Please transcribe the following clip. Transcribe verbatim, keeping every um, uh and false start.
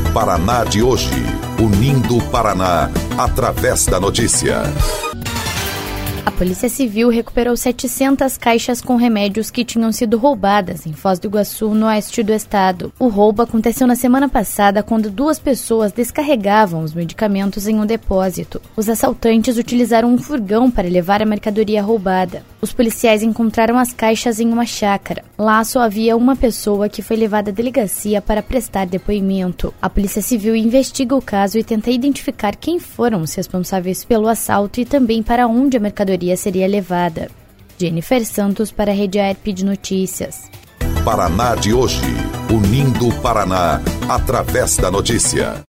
Paraná de hoje, unindo o Paraná através da notícia. A Polícia Civil recuperou setecentas caixas com remédios que tinham sido roubadas em Foz do Iguaçu, no oeste do estado. O roubo aconteceu na semana passada, quando duas pessoas descarregavam os medicamentos em um depósito. Os assaltantes utilizaram um furgão para levar a mercadoria roubada. Os policiais encontraram as caixas em uma chácara. Lá só havia uma pessoa, que foi levada à delegacia para prestar depoimento. A Polícia Civil investiga o caso e tenta identificar quem foram os responsáveis pelo assalto e também para onde a mercadoria seria levada. Jennifer Santos para a Rede A R P de Notícias. Paraná de hoje, unindo o Paraná através da notícia.